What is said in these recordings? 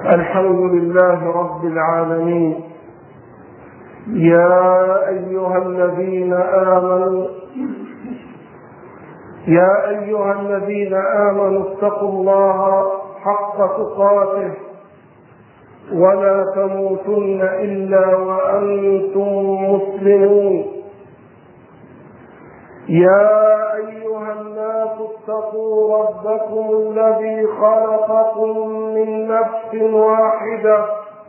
الحمد لله رب العالمين. يا أيها الذين آمنوا اتقوا الله حق تقاته ولا تموتن إلا وأنتم مسلمون. يا أيها الناس اتقوا ربكم الذي خلقكم من نفس واحدة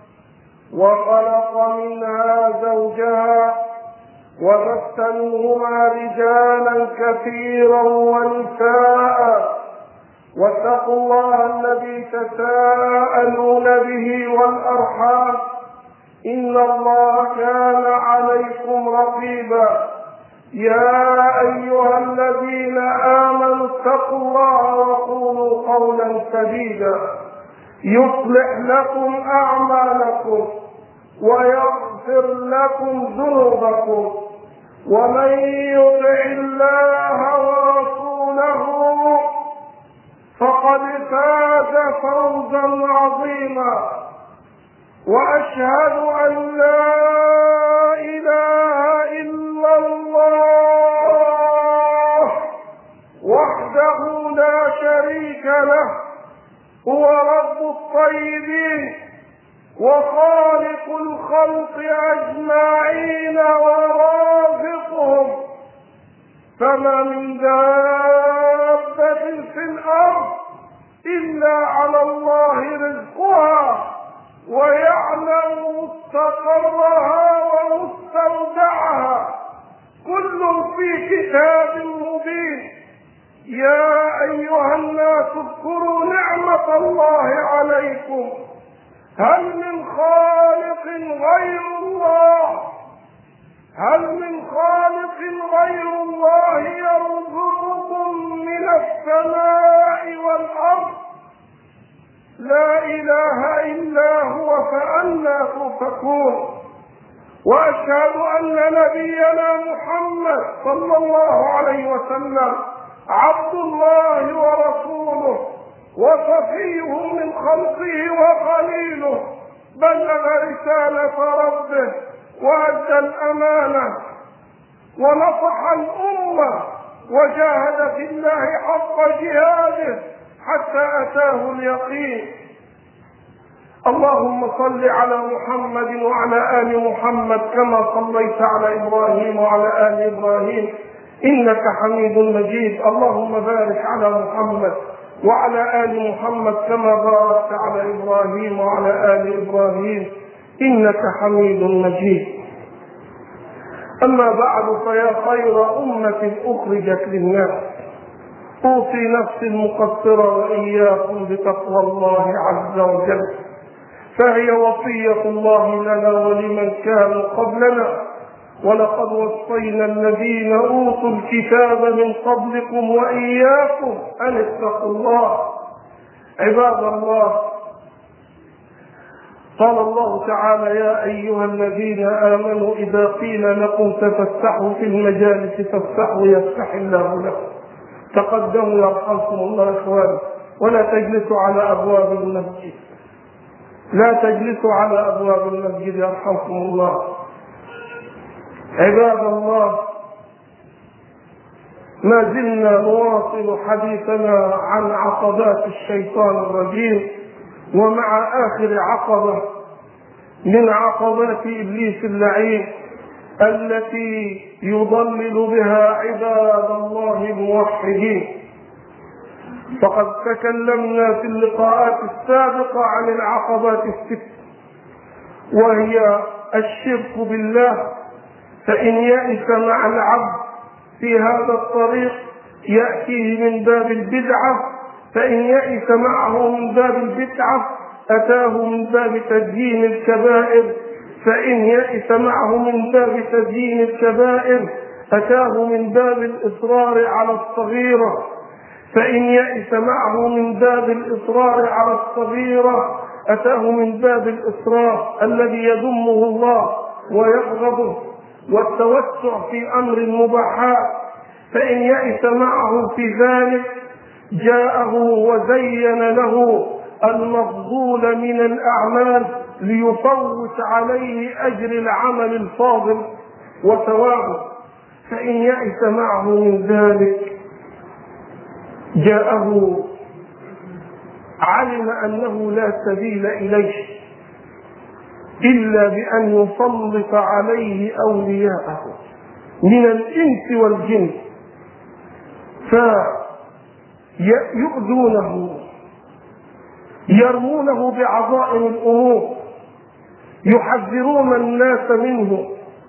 وخلق منها زوجها وبث منهما رجالا كثيرا ونساء واتقوا الله الذي تساءلون به والأرحام إن الله كان عليكم رقيبا. يا أيها الذين آمنوا اتقوا الله وقولوا قولا سديدا يصلح لكم أعمالكم ويغفر لكم ذنوبكم ومن يطع الله ورسوله فقد فاز فوزا عظيما. وأشهد أن لا إله إلا الله وحده لا شريك له، هو رب الطيبين وخالق الخلق أجمعين ورازقهم، فما من دابة في الأرض إلا على الله رزقها ويعلم مستقرها ومستودعها، كل في كتاب مبين. يا أيها الناس اذكروا نعمة الله عليكم، هل من خالق غير الله يرزقكم من السماء والأرض؟ لا إله إلا هو، فأنى تؤفكون. وأشهد أن نبينا محمد صلى الله عليه وسلم عبد الله ورسوله وصفيه من خلقه وخليله، بلغ رسالة ربه وأدى الأمانة ونصح الأمة وجاهد في الله حق جهاده حتى أتاه اليقين. اللهم صل على محمد وعلى آل محمد كما صليت على إبراهيم وعلى آل إبراهيم إنك حميد مجيد. اللهم بارك على محمد وعلى آل محمد كما باركت على إبراهيم وعلى آل إبراهيم إنك حميد مجيد. أما بعد، فيا خير أمة أخرجت للناس، أوصي نفسي المقصرة وإياكم بتقوى الله عز وجل، فهي وصية الله لنا ولمن كانوا قبلنا، ولقد وصينا الذين أوتوا الكتاب من قبلكم وإياكم أن اتقوا الله. عباد الله، قال الله تعالى: يا أيها الذين آمنوا إذا قيل لكم تفسحوا في المجالس فافسحوا يفسح الله لكم. تقدموا يرحمكم الله إخواني، ولا تجلسوا على أبواب المسجد، لا تجلسوا على أبواب المسجد يرحمكم الله. عباد الله، ما زلنا نواصل حديثنا عن عقبات الشيطان الرجيم، ومع آخر عقبة من عقبات إبليس اللعين التي يضلل بها عباد الله الموحدين. فقد تكلمنا في اللقاءات السابقة عن العقبات الست، وهي الشرك بالله، فإن يئس مع العبد في هذا الطريق يأتيه من باب البدعة، فإن يئس معه من باب البدعة أتاه من باب تزيين الكبائر، فإن يئس معه من باب تزيين الكبائر أتاه من باب الإصرار على الصغيرة، فإن يئس معه من باب الإصرار على الصغيرة أتاه من باب الإصرار الذي يذمه الله ويبغضه والتوسع في أمر المباحات، فإن يئس معه في ذلك جاءه وزين له المفضول من الأعمال ليفوت عليه أجر العمل الفاضل وثوابه، فإن يئس معه من ذلك جاءه علم أنه لا سبيل إليه إلا بأن يسلط عليه أولياءه من الإنس والجن فيؤذونه، يرمونه بعظائم الأمور، يحذرون الناس منه،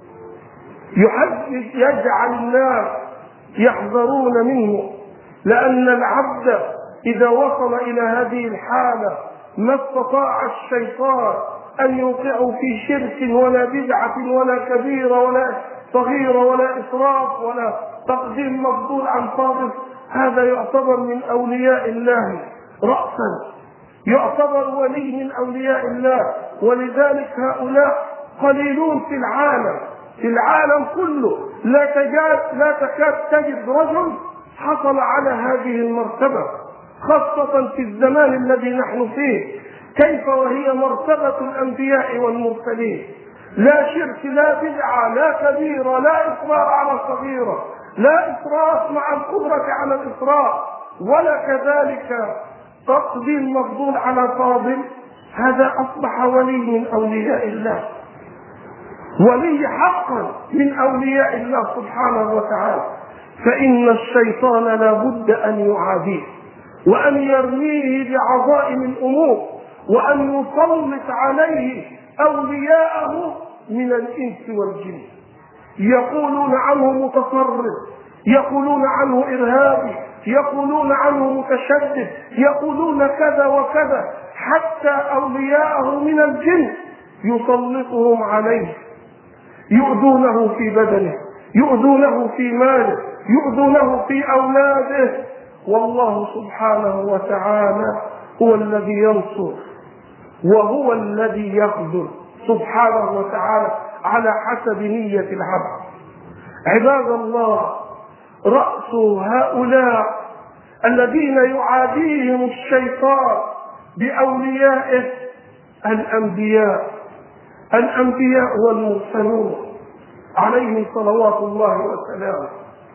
يجعل الناس يحذرون منه، لأن العبد إذا وصل إلى هذه الحالة ما استطاع الشيطان أن يوقعه في شرك ولا بدعة ولا كبيرة ولا صغيرة ولا إسراف ولا تقديم مفضول عن فاضل. هذا يعتبر من أولياء الله رأسا، يعتبر ولي من أولياء الله. ولذلك هؤلاء قليلون في العالم كله، لا تكاد تجد رجل حصل على هذه المرتبة، خاصة في الزمان الذي نحن فيه، كيف وهي مرتبة الأنبياء والمرسلين. لا شرك، لا بدعة، لا كبيرة، لا إصرار على صغيرة، لا إسراف مع القدرة على الإسراف، ولا كذلك تقديم مفضول على فاضل. هذا أصبح ولي من أولياء الله، ولي حقا من أولياء الله سبحانه وتعالى. فإن الشيطان لا بد أن يعاديه وأن يرميه بعظائم الأمور وأن يسلط عليه أولياءه من الإنس والجن، يقولون عنه متطرف، يقولون عنه إرهابي، يقولون عنه متشدد، يقولون كذا وكذا، حتى أولياءه من الجن يسلطهم عليه، يؤذونه في بدنه، يؤذونه في ماله، يؤذونه في أولاده. والله سبحانه وتعالى هو الذي ينصر وهو الذي يخذل سبحانه وتعالى على حسب نية العبد. عباد الله، رأس هؤلاء الذين يعاديهم الشيطان بأوليائه الأنبياء والمرسلون عليهم صلوات الله وسلامه.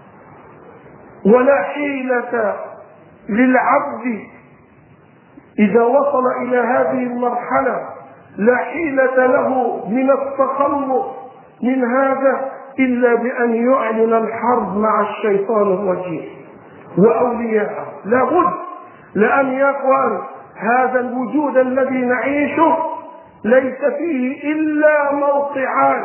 ولا حيلة للعبد إذا وصل إلى هذه المرحلة، لا حيلة له من التخلص من هذا إلا بأن يعلن الحرب مع الشيطان الرجيم وأولياءه. لا بد، لأن يقول هذا الوجود الذي نعيشه ليس فيه إلا موقعان: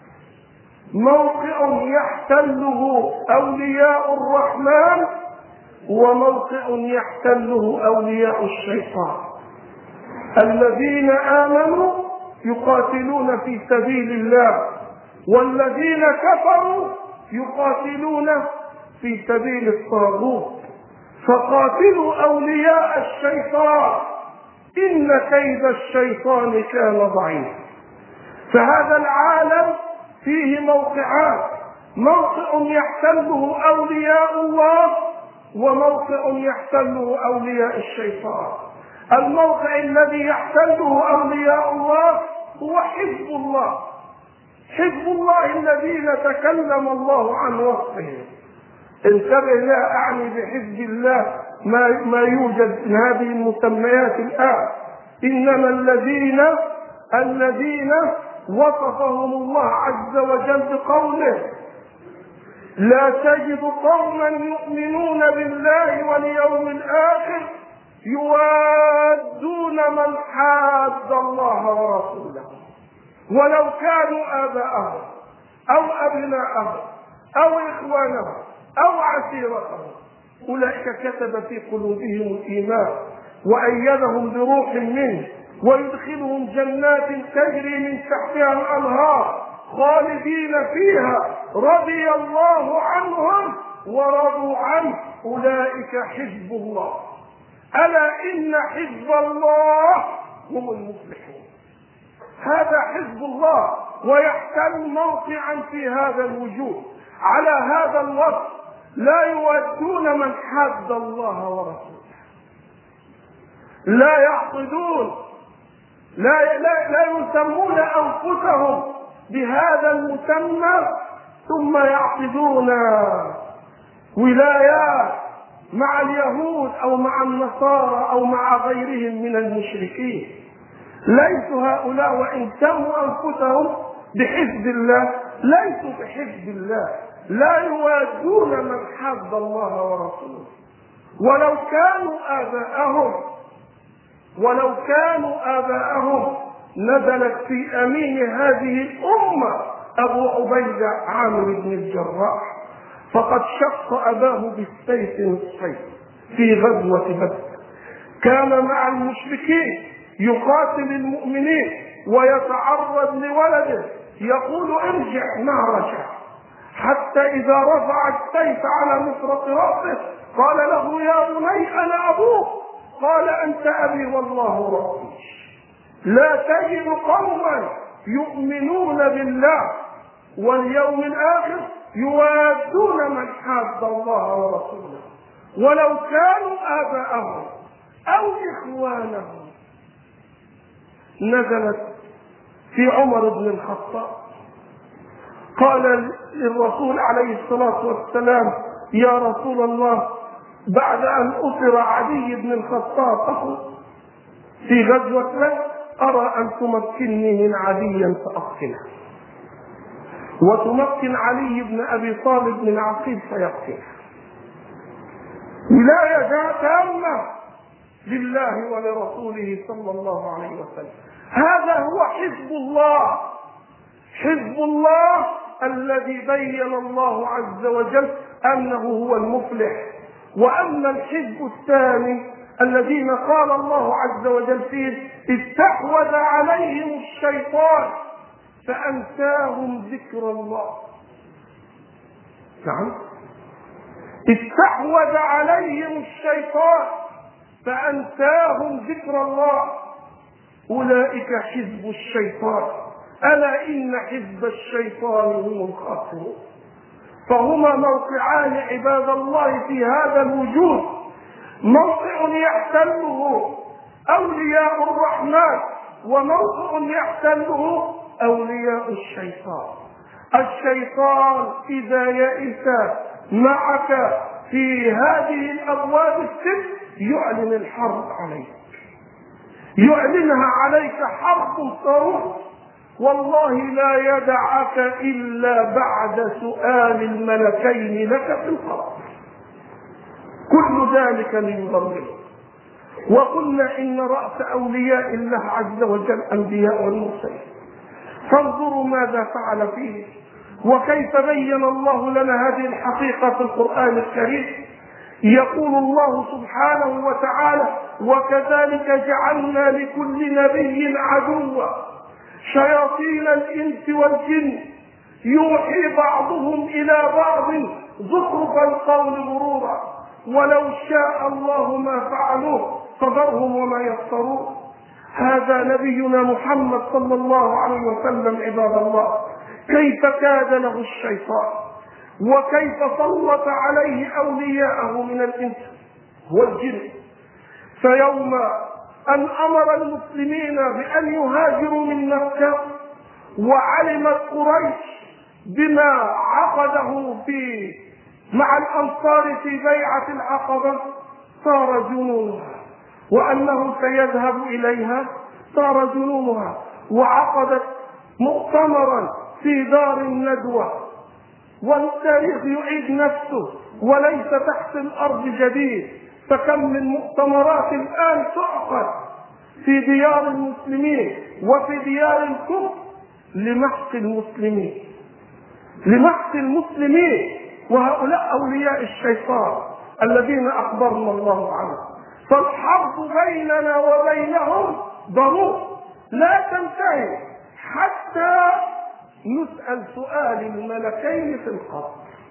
موقع يحتله أولياء الرحمن، وموقع يحتله أولياء الشيطان. الذين آمنوا يقاتلون في سبيل الله، والذين كفروا يقاتلون في سبيل الطاغوت. فقاتلوا أولياء الشيطان إن كيد الشيطان كان ضعيفا. فهذا العالم فيه موقعان: موقع يحتله أولياء الله، وموقع يحتله أولياء الشيطان. الموقع الذي يحتله أولياء الله هو حزب الله، حزب الله الذين تكلم الله عن وصفهم. انتبه، لا أعني بحزب الله ما يوجد من هذه المسميات الآن، إنما الذين وصفهم الله عز وجل بقوله: لا تجد قوما يؤمنون بالله واليوم الآخر يوادون من حاد الله ورسوله ولو كانوا آباءهم أو أبناءهم أو إخوانهم أو عشيرتهم أولئك كتب في قلوبهم الإيمان وأيدهم بروح منه ويدخلهم جنات تجري من تحتها الأنهار خالدين فيها رضي الله عنهم ورضوا عنه أولئك حزب الله ألا إن حزب الله هم المفلحون. هذا حزب الله، ويحتل موقعا في هذا الوجود على هذا الوصف: لا يودون من حاد الله ورسوله. لا يعقدون، لا يسمون أنفسهم بهذا المسمى ثم يعقدون ولايات مع اليهود أو مع النصارى أو مع غيرهم من المشركين. ليسوا هؤلاء وإن سموا أنفسهم بحزب الله ليسوا بحزب الله، لا يوادون من حب الله ورسوله. ولو كانوا آباءهم نزلت في أمين هذه الأمة أبو عبيدة عامر بن الجراح، فقد شق أباه بالسيف نصفين في غزوة بدر. كان مع المشركين يقاتل المؤمنين ويتعرض لولده يقول ارجع، ما رجع، حتى إذا رفع السيف على مفرق رأسه قال له يا بني أنا أبوك، قال أنت أبي والله ربي. لا تجد قوما يؤمنون بالله واليوم الآخر يوادون من حاد الله ورسوله ولو كانوا آباءهم أو إخوانهم. نزلت في عمر بن الخطاب، قال للرسول عليه الصلاة والسلام يا رسول الله بعد أن أسر عدي بن الخطاب أخو في غزوة بدر أرى أن تمكنني من عدي فأقتله وتمكن علي بن أبي طالب من عقيل فيقتله. ولاية تامة لله ولرسوله صلى الله عليه وسلم. هذا هو حزب الله، حزب الله الذي بين الله عز وجل أنه هو المفلح. وأما الحزب الثاني الذين قال الله عز وجل فيه استحوذ عليهم الشيطان فأنساهم ذكر الله. نعم، استحوذ عليهم الشيطان فأنساهم ذكر الله. أولئك حزب الشيطان ألا إن حزب الشيطان هم الخاسرون. فهما موقعان عباد الله في هذا الوجود، موقع يحتله أولياء الرحمن وموقع يحتله أولياء الشيطان. الشيطان إذا يئس معك في هذه الأبواب الست يعلن الحرب عليك، يعلنها عليك حرب صاروخ، والله لا يدعك إلا بعد سؤال الملكين لك في القبر. كل ذلك ليضلل. وقلنا إن رأس أولياء الله عز وجل أنبياء والمرسلين. فانظروا ماذا فعل فيه وكيف بين الله لنا هذه الحقيقة في القرآن الكريم. يقول الله سبحانه وتعالى وكذلك جعلنا لكل نبي عدوا شياطين الإنس والجن يوحي بعضهم إلى بعض زخرف القول غرورا ولو شاء الله ما فعلوه فذرهم وما يفترون. هذا نبينا محمد صلى الله عليه وسلم عباد الله، كيف كاد له الشيطان وكيف سلط عليه أولياءه من الإنس والجن. فيوم أن أمر المسلمين بأن يهاجروا من مكة وعلمت قريش بما عقده مع الأنصار في بيعة العقبة صار جنونها، وأنه سيذهب إليها صار جنونها، وعقدت مؤتمرا في دار الندوة. والتاريخ يعيد نفسه وليس تحت الأرض جديد، فكم من مؤتمرات الآن تعقد في ديار المسلمين وفي ديار الكفر لمحق المسلمين، لمحق المسلمين، وهؤلاء أولياء الشيطان الذين أخبرنا الله عنهم. فالحرب بيننا وبينهم ضروري لا تنتهي حتى نسأل سؤال الملكين في القبر.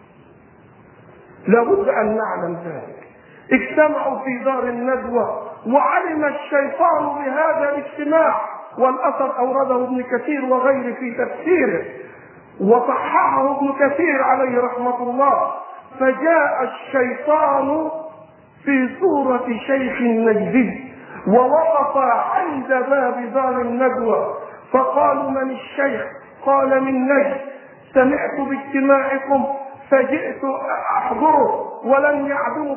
لابد أن نعلم ذلك. اجتمعوا في دار الندوة وعلم الشيطان بهذا الاجتماع، والأثر أورده ابن كثير وغيره في تفسيره وصححه ابن كثير عليه رحمة الله. فجاء الشيطان في صورة شيخ نجدي ووقف عند باب دار الندوة فقالوا: من الشيخ؟ قال: من نجد، سمعت باجتماعكم فجئت أحضره ولن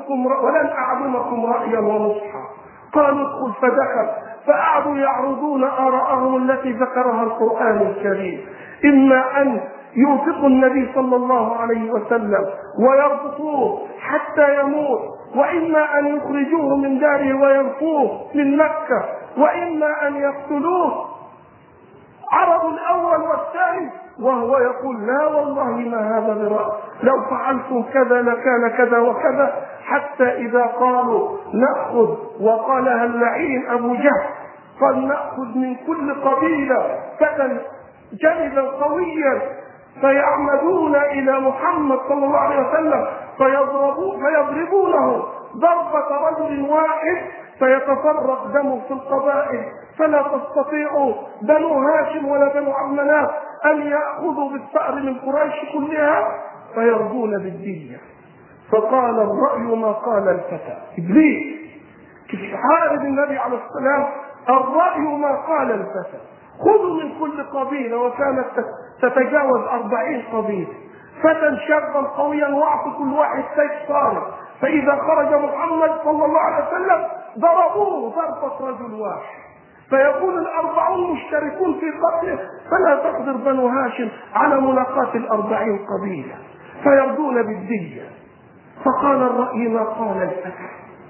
أعدمكم رأيا ونصحا. قالوا: ادخل. فدخل فقعدوا يعرضون آراءهم التي ذكرها القرآن الكريم، إما أن يوثقوا النبي صلى الله عليه وسلم ويربطوه حتى يموت، وإما أن يخرجوه من داره وينفوه من مكة، وإما أن يقتلوه. عرضوا الأول والثاني وهو يقول: لا والله ما هذا برأي، لو فعلتم كذا لكان كذا وكذا. حتى إذا قالوا نأخذ، وقالها اللعين أبو جهل، قال: نأخذ من كل قبيلة فتى جلدا قويا فيعمدون إلى محمد صلى الله عليه وسلم فيضربونه ضربة رجل واحد فيتفرق دمه في القبائل، فلا تستطيع بنو هاشم ولا بنو عبد مناف أن يأخذوا بالثأر من قريش كلها، فيرضون بالدية. فقال: الرأي ما قال الفتى. إبليس كيف يحارب النبي عليه السلام؟ الرأي ما قال الفتى، خذوا من كل قبيلة، وكانت تتجاوز 40 قبيلة، فتى شابا قويا واعطوا كل واحد سيف صارم، فإذا خرج محمد صلى الله عليه وسلم ضربوه ضربة رجل واحد، فيكون 40 مشتركون في قتله، فلا تقدر بنو هاشم على ملاقاة 40 قبيلة، فيرضون بالدية. فقال: الرأي ما قال الفتى،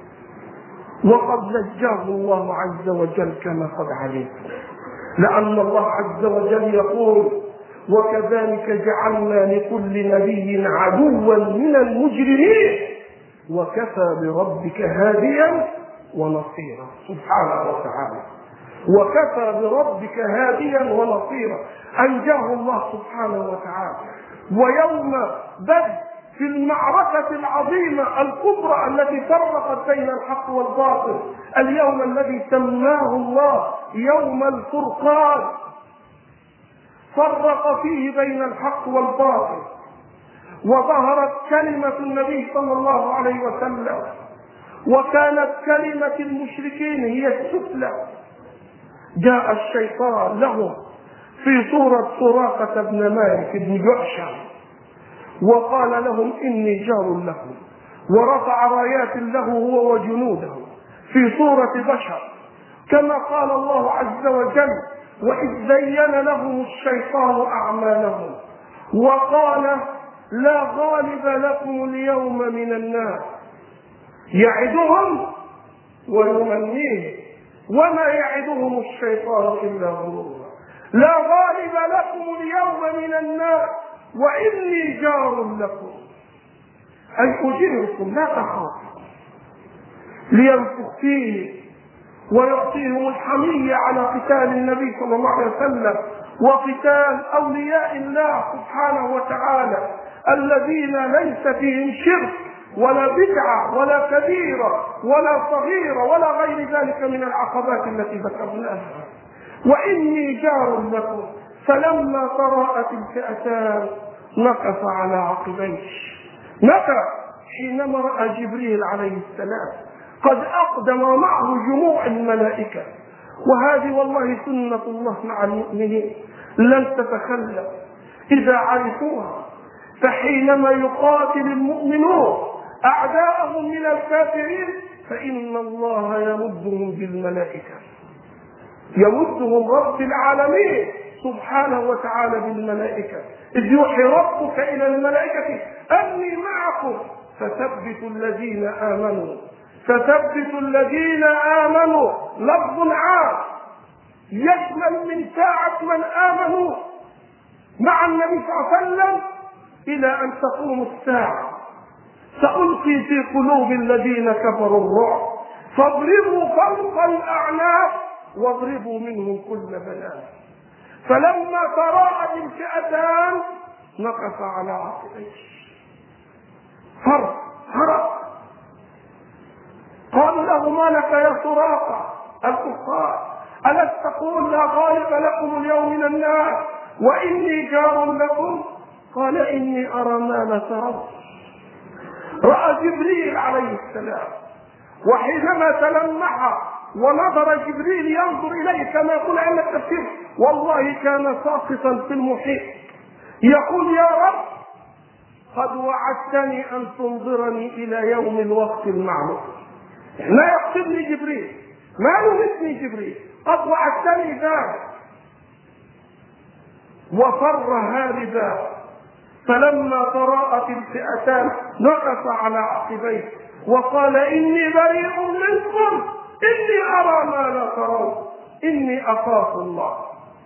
وقد نجاه الله عز وجل كما قد علمتم، لأن الله عز وجل يقول: وكذلك جعلنا لكل نبي عدوا من المجرمين وكفى بربك هاديا ونصيرا. سبحانه وتعالى، وكفى بربك هاديا ونصيرا. أنجاه الله سبحانه وتعالى. ويوم بدر في المعركة العظيمة الكبرى التي فرقت بين الحق والباطل، اليوم الذي سماه الله يوم الفرقان، فرق فيه بين الحق والباطل، وظهرت كلمة النبي صلى الله عليه وسلم، وكانت كلمة المشركين هي السفلى. جاء الشيطان لهم في صورة سراقة بن مالك بن جعشم وقال لهم: إني جار لكم، ورفع رايات له هو وجنوده في صورة بشر، كما قال الله عز وجل: وإذ زين لهم الشيطان أعمالهم وقال: لا غالب لكم اليوم من الناس، يعدهم ويمنيهم وما يعدهم الشيطان إلا غرورا. لا غالب لكم اليوم من الناس وإني جار لكم، أي أجيركم لا تخافوا، لينفخ فيه ويعطيهم الحمية على قتال النبي صلى الله عليه وسلم وقتال أولياء الله سبحانه وتعالى الذين ليس فيهم شرك ولا بدعة ولا كبيرة ولا صغيرة ولا غير ذلك من العقبات التي ذكرناها. وإني جار لكم. فلما تراءت الفئتان نكص على عقبيه. متى؟ حينما رأى جبريل عليه السلام قد أقدم معه جموع الملائكة، وهذه والله سنة الله مع المؤمنين لن تتخلف إذا عرفوها. فحينما يقاتل المؤمنون أعداءهم من الكافرين فإن الله يمدهم بالملائكة، يمدهم رب العالمين سبحانه وتعالى بالملائكة، إذ يوحي ربك إلى الملائكة أني معكم فثبتوا الذين آمنوا. فثبتوا الذين آمنوا لفظ عام يشمل من ساعة من آمنوا مع النبي صلى الله عليه وسلم إلى أن تقوم الساعة. سألقي في قلوب الذين كفروا الرعب فاضربوا فوق الأعناق واضربوا منهم كل بنان. فلما تراءت الفئتان نقص على عقبيه، فرق. قالوا له: ما لك يا سراقة الكفار؟ ألست تقول لا غالب لكم اليوم من الناس وإني جار لكم؟ قال: إني أرى ما لا ترون. رأى جبريل عليه السلام، وحينما تلمح ونظر جبريل ينظر إليه كما يقول أئمة التفسير، والله كان ساقطا في المحيط يقول يا رب قد وعدتني أن تنظرني إلى يوم الوقت المعلوم. لا يقصدني جبريل، ما يمسني جبريل، قد وعدتني ذلك. وفر هاربا، فلما تراءت الفئتان نكص على عقبيه وقال إني بريء منكم إني أرى ما لا ترون إني أخاف الله.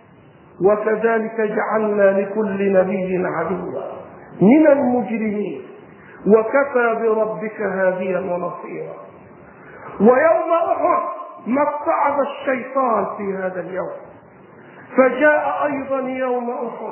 وكذلك جعلنا لكل نبي عدوا من المجرمين وكفى بربك هاديا ونصيرا. ويوم أحد ما ابتعد الشيطان في هذا اليوم، فجاء أيضا يوم أحد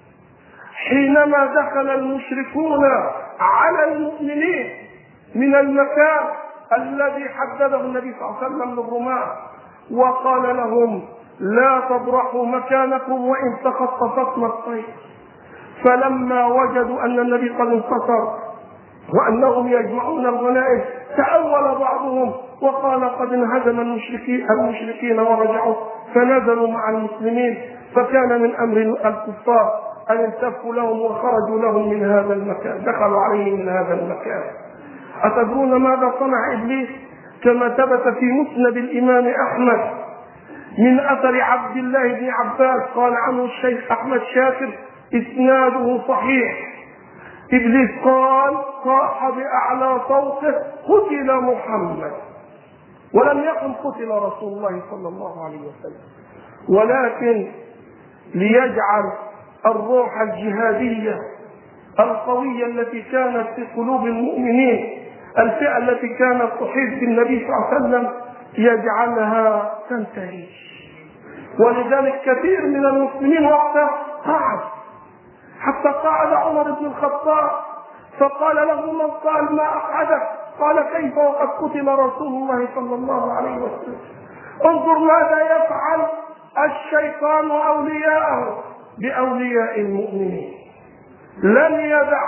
حينما دخل المشركون على المؤمنين من المكان الذي حدده النبي صلى الله عليه وسلم للرماة، وقال لهم لا تبرحوا مكانكم وإن تخطفتنا الطير. فلما وجدوا أن النبي قد انتصر وأنهم يجمعون الغنائم تأول بعضهم وقال قد انهزم المشركين ورجعوا، فنزلوا مع المسلمين، فكان من أمر الكفار أن التفوا لهم وخرجوا لهم من هذا المكان، دخلوا عليهم من هذا المكان. أتدرون ماذا صنع إبليس؟ كما ثبت في مسند الإمام أحمد من أثر عبد الله بن عباس قال عنه الشيخ أحمد شاكر إسناده صحيح، إبليس قال صاح بأعلى صوته قتل محمد، ولم يقل قتل رسول الله صلى الله عليه وسلم، ولكن ليجعل الروح الجهادية القوية التي كانت في قلوب المؤمنين، الفئة التي كانت تحيط بالنبي صلى الله عليه وسلم، يجعلها تنتهي. ولذلك كثير من المسلمين وقتها قعد، حتى قعد عمر بن الخطاب فقال له من قال ما أقعدك؟ قال كيف وقد قتل رسول الله صلى الله عليه وسلم. انظر ماذا يفعل الشيطان وأولياءه بأولياء المؤمنين، لن يدع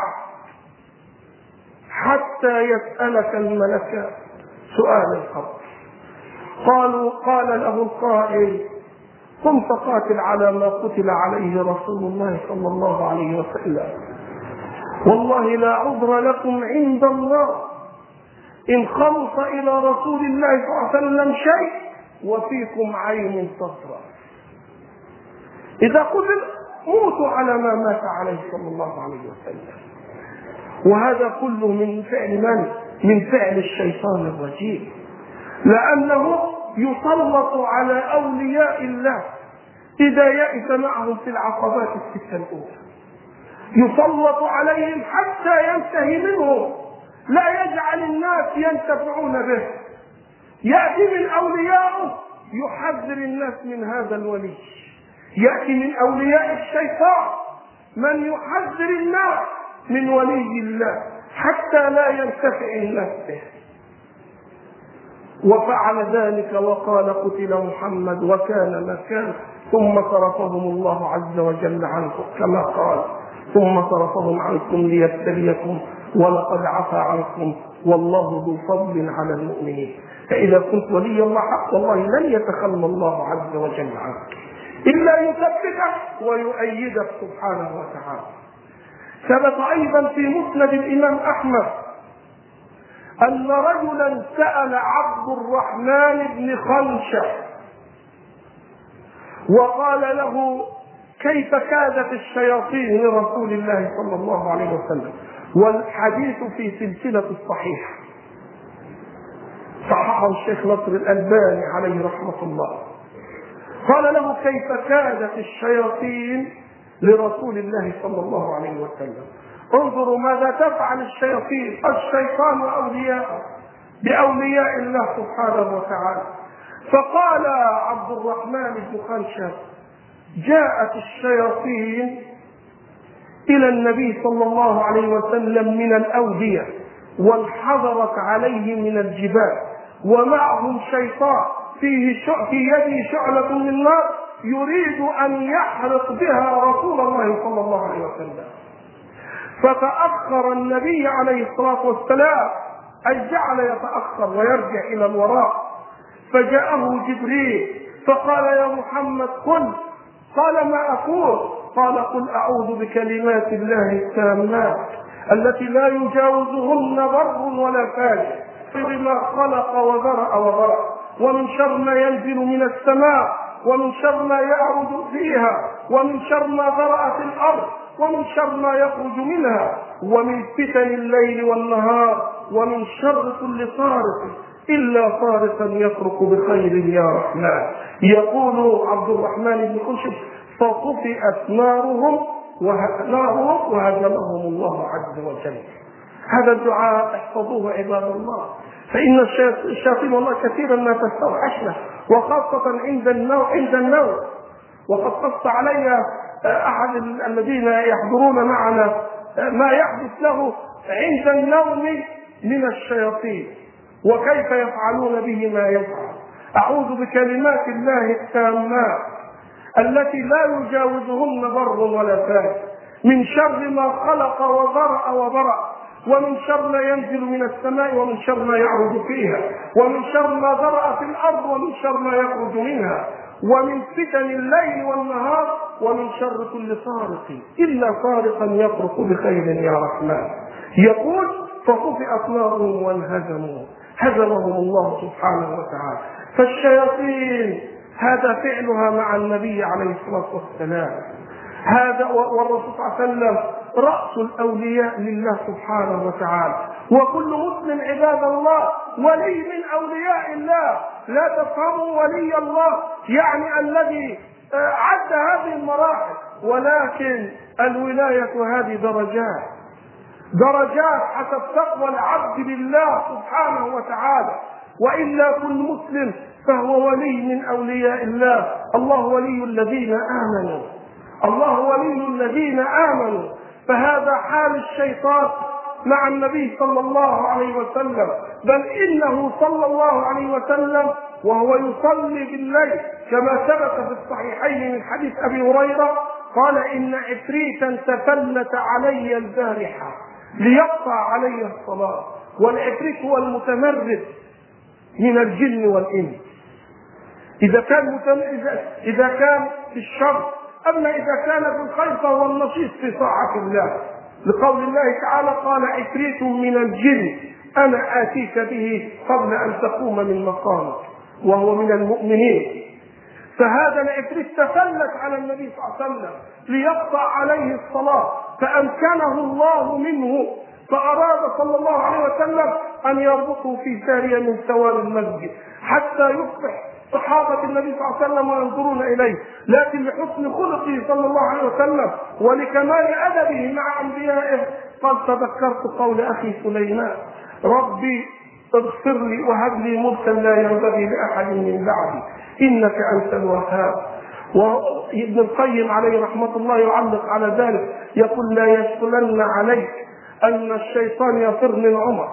حتى يسألك الملك سؤال القبر. قال له القائل قم فقاتل على ما قتل عليه رسول الله صلى الله عليه وسلم، والله لا عذر لكم عند الله إن خلص إلى رسول الله صلى الله عليه وسلم شيء وفيكم عين صفراء. إذا قتل موتوا على ما مات عليه صلى الله عليه وسلم. وهذا كله من فعل من؟ من فعل الشيطان الرجيم، لأنه يسلط على أولياء الله إذا يئس معهم في العقبات الستة الأولى، يسلط عليهم حتى ينتهي منهم، لا يجعل الناس ينتفعون به. يأتي من أوليائه يحذر الناس من هذا الولي، يأتي من أولياء الشيطان من يحذر الناس من ولي الله حتى لا ينتفع الناس به. وفعل ذلك وقال قتل محمد وكان ما كان، ثم صرفهم الله عز وجل عنكم كما قال ثم صرفهم عنكم ليبتليكم ولقد عفا عنكم والله ذو فضل على المؤمنين. فإذا كنت ولي الله حق والله لن يتخلى الله عز وجل عنك إلا يثبتك ويؤيدك سبحانه وتعالى. ثبت أيضا في مسند الإمام أحمد أن رجلا سأل عبد الرحمن بن خنشة وقال له كيف كادت الشياطين لرسول الله صلى الله عليه وسلم، والحديث في سلسلة الصحيح، صححه الشيخ نصر الألباني عليه رحمة الله. قال له كيف كادت الشياطين لرسول الله صلى الله عليه وسلم. انظروا ماذا تفعل الشياطين، الشيطان وأولياءه بأولياء الله سبحانه وتعالى. فقال عبد الرحمن بن خنشة جاءت الشياطين إلى النبي صلى الله عليه وسلم من الأودية وانحدرت عليه من الجبال، ومعهم شيطان في يده شعلة من نار يريد أن يحرق بها رسول الله صلى الله عليه وسلم. فتأخر النبي عليه الصلاة والسلام، أي جعل يتأخر ويرجع إلى الوراء، فجاءه جبريل فقال يا محمد قل. قال ما أقول؟ قال قل أعوذ بكلمات الله التامات التي لا يجاوزهن بر ولا فاجر بما خلق وذرأ ومن شر ما ينزل من السماء ومن شر ما يعرج فيها ومن شر ما ذرأ في الأرض ومن شر ما يخرج منها ومن فتن الليل والنهار ومن شر كل صارخ إلا صارخا يفرق بخير يا رحمن. يقول عبد الرحمن بن خشب فطفئت نارهم وهزمهم الله عز وجل. هذا الدعاء احفظوه عباد الله، فإن الشياطين والله كثيرا ما تستوحشنا، وخاصة عند النوم. وقد قص علي أحد الذين يحضرون معنا ما يحدث له عند النوم من الشياطين وكيف يفعلون به ما يفعل. أعوذ بكلمات الله التامات التي لا يجاوزهن بر ولا فاجر من شر ما خلق وذرأ وبرأ ومن شر ما ينزل من السماء ومن شر ما يعرج فيها ومن شر ما ذرأ في الأرض ومن شر ما يخرج منها ومن فتن الليل والنهار ومن شر كل صارخ إلا صارخا يفرق بخير يا رحمن. يقول فطفئت نارهم وانهزموا، هزمهم الله سبحانه وتعالى. فالشياطين هذا فعلها مع النبي عليه الصلاة والسلام، هذا والرسول صلى الله عليه وسلم رأس الأولياء لله سبحانه وتعالى. وكل مسلم عباد الله ولي من أولياء الله. لا تفهموا ولي الله يعني الذي عد هذه المراحل، ولكن الولاية هذه درجات حسب تقوى العبد بالله سبحانه وتعالى. وإلا كل مسلم فهو ولي من أولياء الله. الله ولي الذين آمنوا. فهذا حال الشيطان مع النبي صلى الله عليه وسلم، بل إنه صلى الله عليه وسلم وهو يصلي بالليل كما ثبت في الصحيحين من حديث أبي هريرة قال إن عفريتا تفلت علي البارحة ليقطع علي الصلاة. والعفريت هو المتمرد من الجن والإنس إذا كان في الشر، أما إذا كان في الخير فهو النشيط في طاعة الله، لقول الله تعالى قال عفريت من الجن أنا آتيك به قبل أن تقوم من مقامك، وهو من المؤمنين. فهذا العفريت تفلت على النبي صلى الله عليه وسلم ليقطع عليه الصلاة فأمكنه الله منه، فأراد صلى الله عليه وسلم أن يربطه في سارية من سوار المسجد حتى يصبح صحابة النبي صلى الله عليه وسلم وينظرون إليه. لكن لحسن خلقه صلى الله عليه وسلم ولكمال أدبه مع أنبيائه قد تذكرت قول أخي سليمان ربي اغفر لي وهب لي ملكا لا ينبغي لأحد من بعدي إنك أنت الوهاب. وابن القيم عليه رحمة الله يعلق على ذلك يقول لا يشغلن عليك أن الشيطان يفر من عمر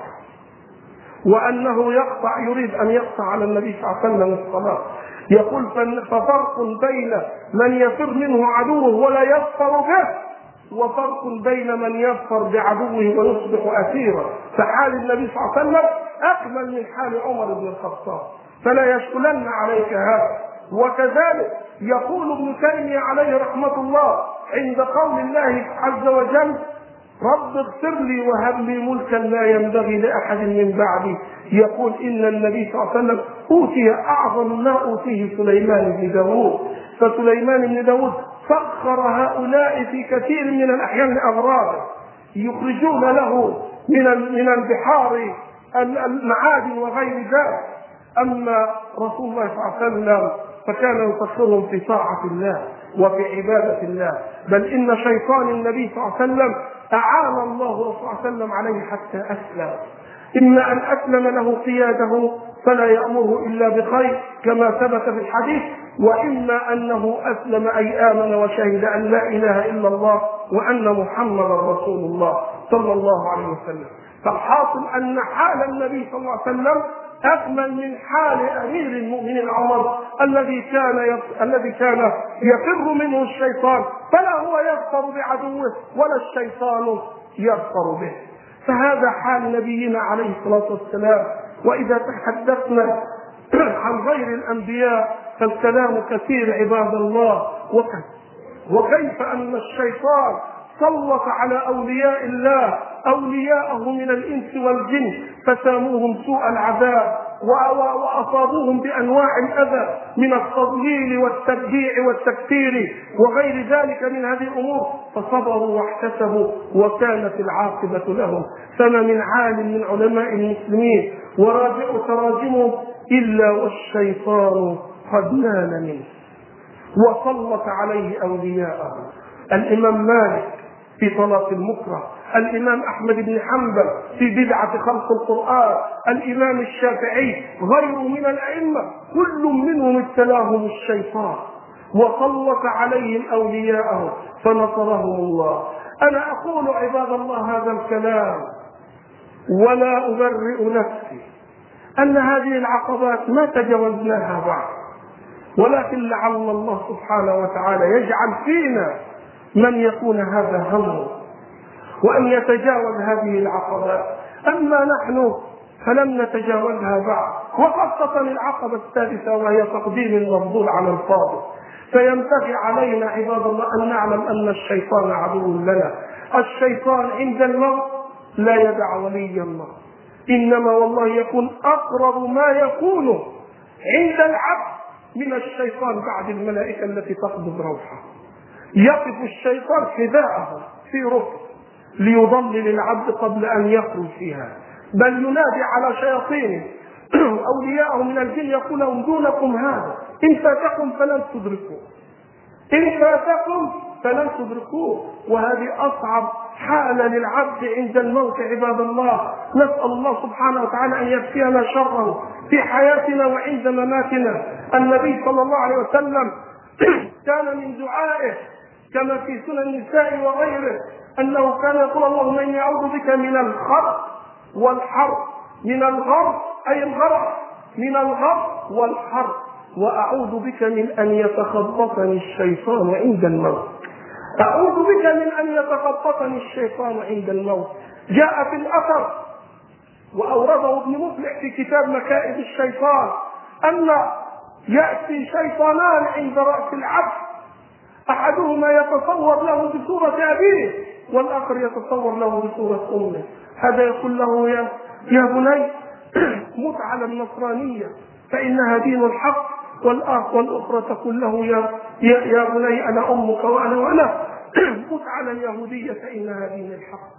وأنه يريد أن يقطع على النبي صلى الله عليه وسلم الصلاة. يقول ففرق بين من يفر منه عدوه ولا يظفر به وفرق بين من يظفر بعدوه ويصبح أسيرا. فحال النبي صلى الله عليه وسلم أكمل من حال عمر بن الخطاب، فلا يشغلن عليك هذا. وكذلك يقول ابن تيمية عليه رحمة الله عند قول الله عز وجل رب اغفر لي وهب لي ملكا لا ينبغي لأحد من بعدي، يقول إن النبي صلى الله عليه وسلم أوتي أعظم ما أوتيه سليمان بن داود. فسليمان بن داود سخر هؤلاء في كثير من الأحيان لأغراضه يخرجون له من البحار المعادن وغير ذلك. أما رسول الله صلى الله عليه وسلم فكان يسخرهم في طاعة الله وفي عبادة الله، بل إن شيطان النبي صلى الله عليه وسلم أعان الله صلى الله عليه وسلم عليه حتى أسلم. إما أن أسلم له قياده فلا يأمره إلا بخير كما ثبت في الحديث، وإما أنه أسلم أي آمن وشهد أن لا إله إلا الله وأن محمدا رسول الله صلى الله عليه وسلم. فالحاصل أن حال النبي صلى الله عليه وسلم أكمل من حال أمير المؤمنين عمر الذي كان يفر منه الشيطان، فلا هو يظفر بعدوه ولا الشيطان يظفر به. فهذا حال نبينا عليه الصلاة والسلام. وإذا تحدثنا عن غير الأنبياء فالكلام كثير عباد الله. وكيف أن الشيطان سلط على أولياء الله أولياءه من الإنس والجن فساموهم سوء العذاب وأصابوهم بأنواع الأذى من التضليل والتبديع والتكفير وغير ذلك من هذه الأمور، فصبروا واحتسبوا وكانت العاقبة لهم. فما من عالم من علماء المسلمين وراجعوا تراجمهم إلا والشيطان قد نال منه وسلط عليه أولياءه. الإمام مالك في طلاق المكره، الإمام أحمد بن حنبل في بدعة خلق القرآن، الإمام الشافعي، غيره من الأئمة كل منهم ابتلاهم الشيطان وسلط عليهم أولياءه فنصرهم الله. أنا أقول عباد الله هذا الكلام ولا أبرئ نفسي أن هذه العقبات ما تجاوزناها بعد، ولكن لعل الله سبحانه وتعالى يجعل فينا من يكون هذا همه وأن يتجاوز هذه العقبات. أما نحن فلم نتجاوزها بعد، وخاصة العقبة السادسة وهي تقديم المفضول على الفاضل. فينبغي علينا عباد الله أن نعلم أن الشيطان عدو لنا. الشيطان عند الموت لا يدع ولي الله، إنما والله يكون أقرب ما يكون عند العبد من الشيطان بعد الملائكة التي تقبض روحه. يقف الشيطان حذاءه في ركن ليضلل العبد قبل أن يخرج فيها، بل ينادي على شياطينه أولياءه من الجن يقول لهم دونكم هذا، إن فاتكم فلن تدركوه، إن فاتكم فلن تدركوه. وهذه أصعب حالة للعبد عند الموت عباد الله. نسأل الله سبحانه وتعالى أن يكفينا شره في حياتنا وعند مماتنا. النبي صلى الله عليه وسلم كان من دعائه كما في سنن النساء وغيره أنه كان يقول اللهم إني أعوذ بك من الخرق والحرق، من الغرق أي الغرق، من الغرق والحرق، وأعوذ بك من أن يتخبطني الشيطان عند الموت. أعوذ بك من أن يتخبطني الشيطان عند الموت. جاء في الأثر وأورده ابن مفلح في كتاب مكائد الشيطان أن يأتي شيطانان عند رأس العبد، أحدهما يتصور له بصورة أبيه والآخر يتصور له بصورة أمه. هذا يقول له يا بني مت على النصرانية فإنها دين الحق، والأخرى تقول له يا بني أنا أمك وأنا مت على اليهودية فإنها دين الحق.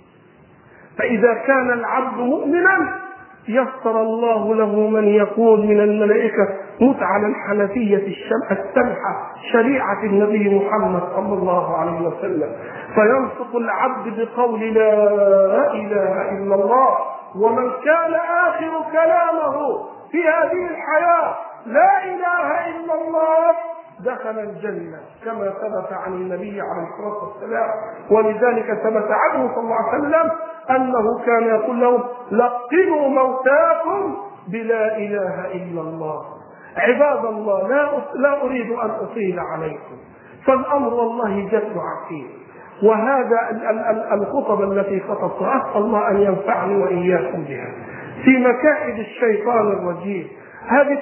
فإذا كان العبد مؤمنا يسر الله له من يكون من الملائكة مت على الحنفية السمحة شريعة النبي محمد صلى الله عليه وسلم، فينطق العبد بقول لا إله إلا الله. ومن كان آخر كلامه في هذه الحياة لا إله إلا الله دخل الجنة كما ثبت عن النبي عليه الصلاة والسلام. ولذلك ثبت عنه صلى الله عليه وسلم أنه كان يقول لهم لقنوا موتاكم بلا إله إلا الله. عباد الله لا أريد أن أطيل عليكم، فالأمر والله جد عقيم. وهذا الخطب التي خطبتها أسأل الله أن ينفعني وإياكم بها في مكائد الشيطان الرجيم. هذه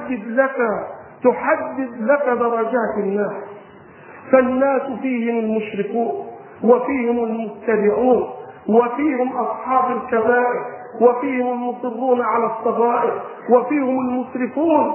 تحدد لك درجات الناس. فالناس فيهم المشركون وفيهم المبتدعون وفيهم أصحاب الكبائر وفيهم المصرون على الصغائر وفيهم المسرفون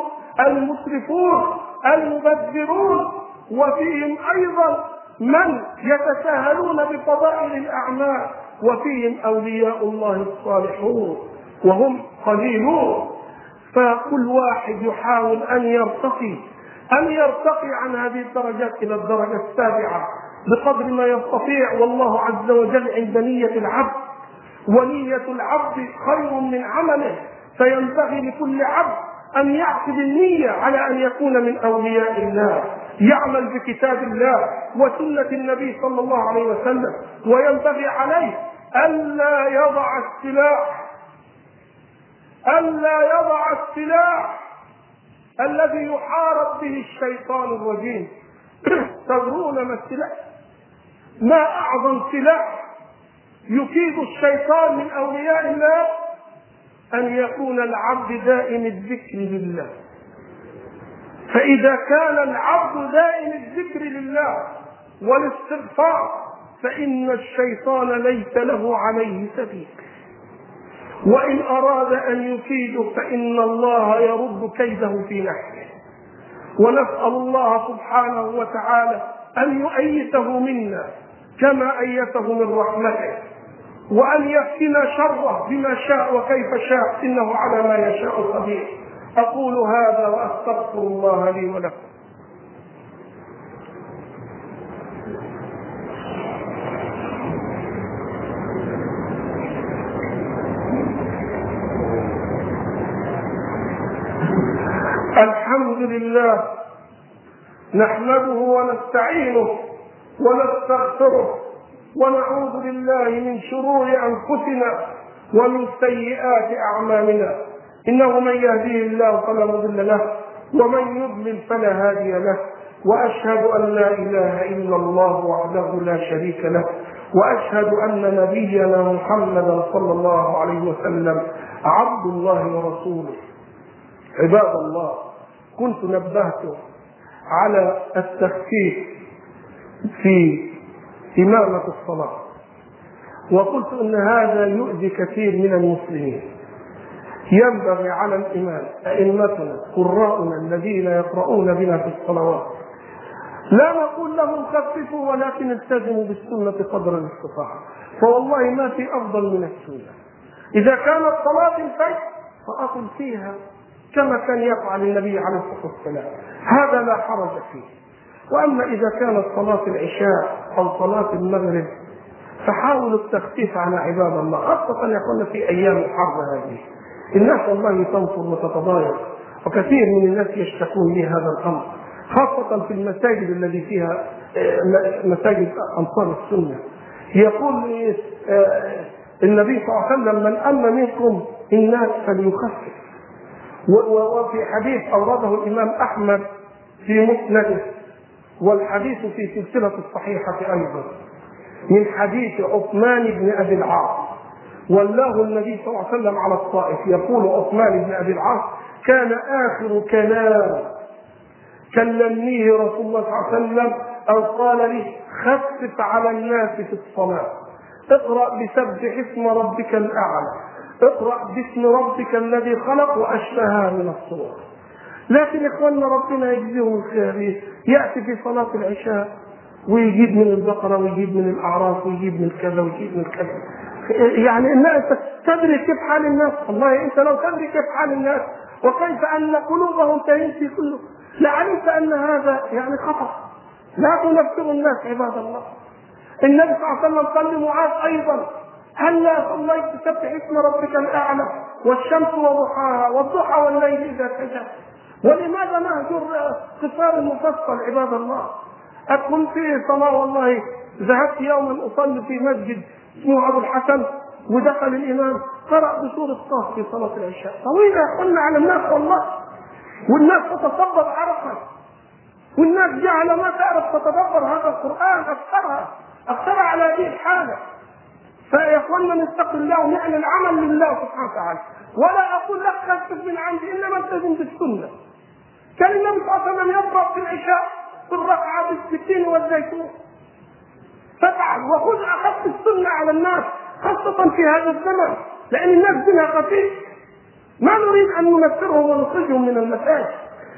المبذرون وفيهم أيضا من يتساهلون بفضائل الأعمال وفيهم أولياء الله الصالحون وهم قليلون. فكل واحد يحاول أن يرتقي عن هذه الدرجات إلى الدرجة السابعة بقدر ما يستطيع. والله عز وجل عند نية العبد، ونية العبد خير من عمله، فينبغي لكل عبد أن يعقد النية على أن يكون من أولياء الله، يعمل بكتاب الله وسنة النبي صلى الله عليه وسلم. وينبغي عليه ألا يضع السلاح الذي يحارب به الشيطان الرجيم. تدرون ما السلاح؟ ما أعظم سلاح يكيد الشيطان من أولياء الله؟ أن يكون العبد دائم الذكر لله. فإذا كان العبد دائم الذكر لله والاستغفار فإن الشيطان ليس له عليه سبيل، وإن أراد أن يكيده فإن الله يرد كيده في نحره. ونسأل الله سبحانه وتعالى أن يؤيته منا كما أيته من رحمته، وأن يكفينا شره بما شاء وكيف شاء، إنه على ما يشاء قدير. أقول هذا وأستغفر الله لي ولكم. الحمد لله نحمده ونستعينه ونستغفره ونعوذ بالله من شرور أنفسنا ومن سيئات أعمالنا، إنه من يهديه الله فلا مضل له ومن يضلل فلا هادي له، وأشهد أن لا إله إلا الله وحده لا شريك له، وأشهد أن نبينا محمدا صلى الله عليه وسلم عبد الله ورسوله. عباد الله، كنت نبهت على التخفيف في إمامة الصلاة، وقلت أن هذا يؤذي كثير من المسلمين. ينبغي على الإمام، أئمتنا قراءنا الذين يقرؤون بنا في الصلوات، لا نقول لهم خففوا، ولكن التزموا بالسنة قدر الاستطاعة، فوالله ما في أفضل من السنة. إذا كانت صلاة الفجر فأقل فيها كما كان يفعل النبي عليه الصلاة والسلام، هذا لا حرج فيه. وأما إذا كانت صلاة العشاء أو صلاة المغرب فحاولوا التخفيف على عباد الله، خاصة يكون في أيام الحرب هذه. الناس والله تنفر وتتضايق، وكثير من الناس يشتكون لي هذا الأمر، خاصة في المساجد التي فيها مساجد أنصار السنة. يقول النبي صلى الله عليه وسلم: من أم منكم الناس فليخفف. وفي حديث أورده الإمام أحمد في مسنده، والحديث في سلسلة الصحيحة أيضا، من حديث عثمان بن أبي العاص، ولاه النبي صلى الله عليه وسلم على الطائف. يقول عثمان بن أبي العاص: كان آخر كلام كلمنيه رسول الله صلى الله عليه وسلم أو قال لي: خفف على الناس في الصلاة، اقرأ بسبح اسم ربك الأعلى، اقرأ باسم ربك الذي خلق، وأشبهها من الصور. لكن إخواننا ربنا يجزيهم الخير، يأتي في صلاة العشاء ويجيب من البقرة ويجيب من الأعراف ويجيب من كذا ويجيب من كذا. يعني الناس تدري كيف حال الناس؟ والله أنت لو تدري كيف حال الناس وكيف أن قلوبهم تهين في كله لعلمت أن هذا يعني خطأ. لا تنفروا الناس عباد الله. النبي صلى الله عليه وسلم قال لمعاذ أيضا: هلا صليت بسبح اسم ربك الأعلى والشمس وضحاها والضحى والليل إذا سجى. ولماذا نهجر قصار المفصل عباد الله؟ أكون في صلاة، والله ذهبت يوما أصلي في مسجد اسمه أبو الحسن، ودخل الإمام قرأ بسورة طه في صلاة العشاء طويلة، قلنا على الناس والله، والناس تتصبب عرقا، والناس جعل ما تعرف تتدبر هذا القرآن، أكثرها على هذه الحالة. فيا اخوانا نتقي الله ونعمل العمل لله سبحانه وتعالى. ولا اقول لك خفف من عندي، انما التزم بالسنه. كان النبي صلى الله عليه وسلم يقرا في العشاء في الركعه بالسكين والزيتون، فافعل وخذ اخف السنه على الناس، خاصه في هذا الزمن، لان الناس دينها خفيف. ما نريد ان ننفرهم ونخرجهم من المساجد.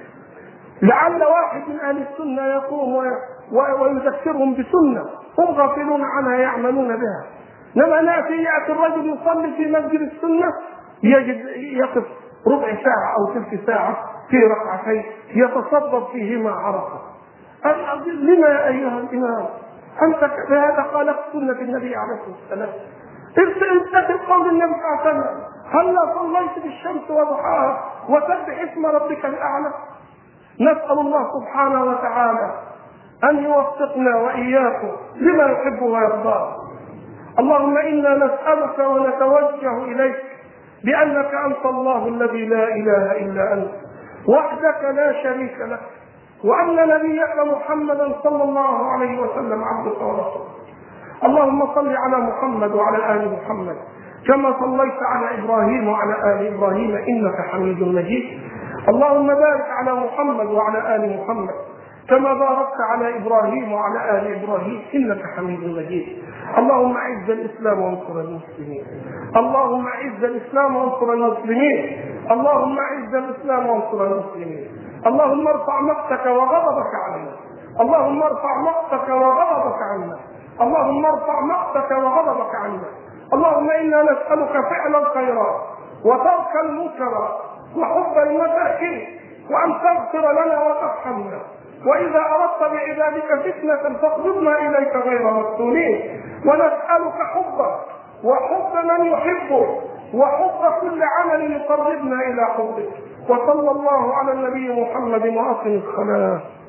لعل واحد من اهل السنه يقوم ويذكرهم بسنه هم غافلون عنها يعملون بها. لما يأتي الرجل يصلي في مسجد السنة يجد يقف ربع ساعة أو ثلث ساعة في ركعتين يتصبب فيهما عرقا. لما يا أيها الإمام أنت بهذا خالفت سنة النبي عليه الصلاة والسلام؟ ارتكب قول النبي صلى الله عليه وسلم: هلا صليت بالشمس وضحاها وسبح اسم ربك الأعلى. نسأل الله سبحانه وتعالى أن يوفقنا وإياكم لما يحب ويرضاه. اللهم إنا نسألك ونتوجه إليك بأنك أنت الله الذي لا إله إلا أنت وحدك لا شريك لك، وأن نبيك محمدا صلى الله عليه وسلم عبدك ورسولك. اللهم صل على محمد وعلى آل محمد كما صليت على إبراهيم وعلى آل إبراهيم إنك حميد مجيد. اللهم بارك على محمد وعلى آل محمد كما باركت على إبراهيم وعلى آل إبراهيم إنك حميد مجيد. اللهم أعز الإسلام وانصر المسلمين. اللهم أعز الإسلام وانصر المسلمين. اللهم أعز الإسلام وانصر المسلمين. اللهم ارفع مقتك وغضبك عنا. اللهم ارفع مقتك وغضبك عنا. اللهم ارفع مقتك وغضبك عنا. اللهم إنا نسألك فعل الخيرات وترك المنكرات وحب المساكين وأن تغفر لنا وترحمنا. وإذا أردت بعبادك فتنة فاقبضنا إليك غير مفتونين. ونسألك حبك وحب من يحبك وحب كل عمل يقربنا إلى حبك. وصلى الله على النبي محمد وأقم الصلاة.